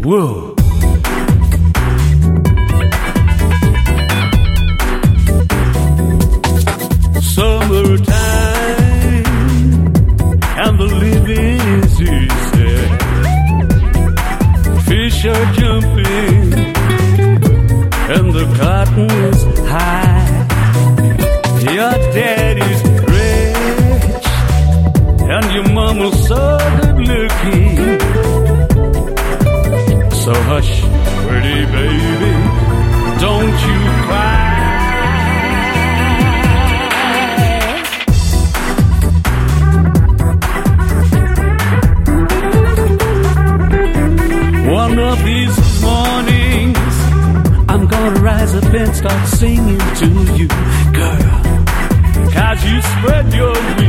Whoa. Summertime and the living is easy. Fish are jumping and the cotton is high. Your daddy's rich and your mama's so good looking. So hush, pretty baby, don't you cry. One of these mornings, I'm gonna rise up and start singing to you, girl. 'Cause you spread your wings